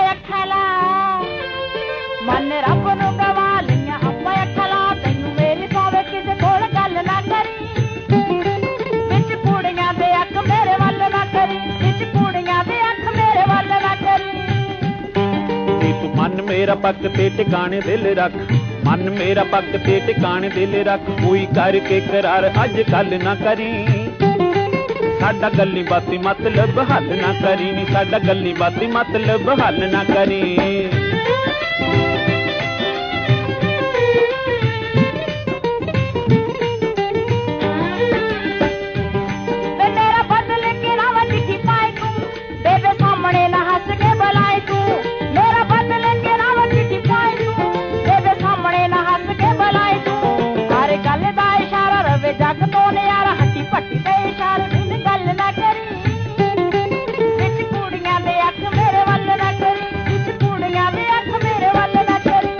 ਅੱਖਾਂ ਲਾ ਮਨ ਰੱਬ ਨੂੰ ਗਵਾ ਲਈਆਂ ਆਪਾਂ ਅੱਖਾਂ ਲਾ ਤੈਨੂੰ ਮੇਰੀ ਸੌਵੇ ਕਿਸੇ ਕੋਲ ਗੱਲ ਨਾ ਕਰੀ ਵਿੱਚ ਕੁੜੀਆਂ ਦੇ ਅੱਖ ਮੇਰੇ ਵੱਲ ਨਾ ਕਰੀ ਵਿੱਚ ਕੁੜੀਆਂ ਦੇ ਅੱਖ ਮੇਰੇ ਵੱਲ ਨਾ ਕਰੀ ਤੂੰ ਮਨ ਮੇਰਾ ਪੱਕ ਤੇ ਟਿਕਾਣੇ ਦਿਲ ਰੱਖ ਮਨ ਮੇਰਾ ਪੱਕ ਤੇ ਟਿਕਾਣੇ ਦਿਲ ਰੱਖ ਕੋਈ ਕਰਕੇ ਕਰਾਰ ਅੱਜ ਕੱਲ ਨਾ ਕਰੀ ਸਾਡਾ ਗੱਲੀ ਬਾਤੀ ਮਤਲਬ ਹੱਲ ਨਾ ਕਰੀ ਨੀ ਸਾਡਾ ਗੱਲੀ ਬਾਤੀ ਮਤਲਬ ਹੱਲ ਨਾ ਕਰੀ ਮੇਰਾ ਬਦਲ ਕੇ ਰਾਵਾਂ ਚਿੱਠੀ ਪਾਏ ਤੂੰ ਬੇਬੇ ਸਾਹਮਣੇ ਨਾ ਹੱਸ ਕੇ ਬੁਲਾਏ ਤੂੰ ਮੇਰਾ ਬਦਲ ਕੇ ਰਾਵਾਂ ਚਿੱਠੀ ਪਾਏ ਤੂੰ ਬੇਬੇ ਸਾਹਮਣੇ ਨਾ ਹੱਸ ਕੇ ਬੁਲਾਏ ਤੂੰ ਹਰ ਗੱਲ ਦਾ ਇਸ਼ਾਰਾ ਰਵੇ ਜੱਗ ਤੋਂ ਨਿਆਰਾ ਹੱਟੀ ਭੱਟੀ ਤੇ ਇਸ਼ਾਰੇ ਬਿਨ ਗੱਲ ਨਾ ਕਰੀ ਵਿੱਚ ਕੁੜੀਆਂ ਦੇ ਅੱਖ ਮੇਰੇ ਵੱਲ ਨਾ ਕਰੀ ਵਿੱਚ ਕੁੜੀਆਂ ਦੇ ਅੱਖ ਮੇਰੇ ਵੱਲ ਨਾ ਕਰੀ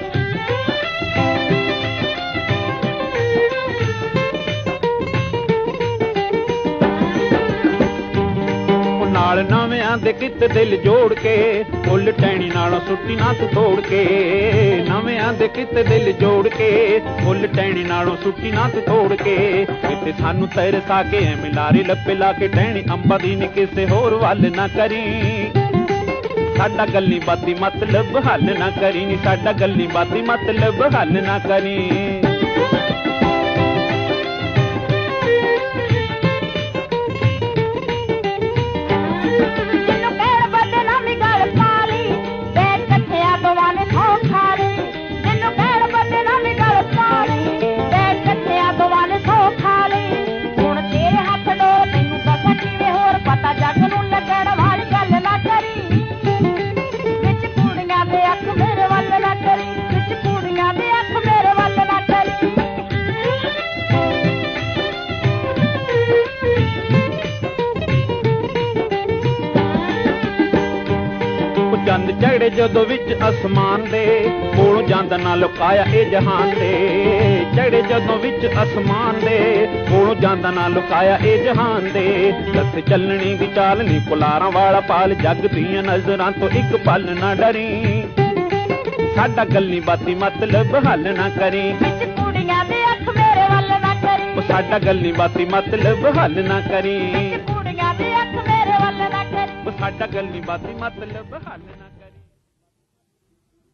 ਨਾਲ ਨਵਿਆਂ ਦੇ ਕਿਤ ਦਿਲ ਜੋੜ ਕੇ ਫੁੱਲ ਟਹਿਣੀ ਨਾਲੋਂ ਸੁੱਟੀ ਨਾ ਤੂੰ ਤੋੜ ਕੇ ਨਵਿਆਂ ਦੇ ਕਿਤ ਦਿਲ ਜੋੜ ਕੇ ਫੁੱਲ ਟਹਿਣੀ ਨਾਲੋਂ ਸੁੱਟੀ ਨਾ ਤੂੰ ਤੋੜ ਕੇ ਕਿਤੇ ਸਾਨੂੰ ਤਰਸਾ ਕੇ ਐਵੇਂ ਲਾਰੇ ਲੱਪੇ ਲਾ ਕੇ ਟਹਿਣੀ ਅੰਬਾਂ ਦੀ ਨੀ ਕਿਸੇ ਹੋਰ ਵੱਲ ਨਾ ਕਰੀ ਸਾਡਾ ਗੱਲੀ ਬਾਤੀ ਮਤਲਬ ਹੱਲ ਨਾ ਕਰੀ ਨੀ ਸਾਡਾ ਗੱਲੀ ਬਾਤੀ ਮਤਲਬ ਹੱਲ ਨਾ ਕਰੀ ਚੰਦ ਚੜ੍ਹੇ ਜਦੋਂ ਵਿੱਚ ਅਸਮਾਨ ਦੇ ਕੋਲੋਂ ਜਾਂਦਾ ਨਾ ਲੁਕਾਇਆ ਇਹ ਜਹਾਨ ਦੇ ਚੜ੍ਹੇ ਜਦੋਂ ਵਿੱਚ ਅਸਮਾਨ ਦੇ ਕੋਲੋਂ ਜਾਂਦਾ ਨਾ ਲੁਕਾਇਆ ਇਹ ਜਹਾਨ ਦੇ ਲੱਤ ਚੱਲਣੀ ਦੀ ਚਾਲ ਨੀ ਕੁਲਾਰਾਂ ਵਾਲਾ ਪਾਲ ਜੱਗ ਦੀਆਂ ਨਜ਼ਰਾਂ ਤੋਂ ਇੱਕ ਪਲ ਨਾ ਡਰੀ ਸਾਡਾ ਗੱਲੀ ਬਾਤੀ ਮਤਲਬ ਹੱਲ ਨਾ ਕਰੀ ਵਿੱਚ ਕੁੜੀਆਂ ਦੇ ਅੱਖ ਮੇਰੇ ਵੱਲ ਨਾ ਕਰੀ ਸਾਡਾ ਗੱਲੀ ਬਾਤੀ ਮਤਲਬ ਹੱਲ ਨਾ ਕਰੀ ਕੁੜੀਆਂ ਦੇ ਅੱਖ ਮੇਰੇ ਵੱਲ ਨਾ ਕਰੀ ਸਾਡਾ ਗੱਲੀ ਬਾਤੀ ਮਤਲਬ ਹੱਲ ਨਾ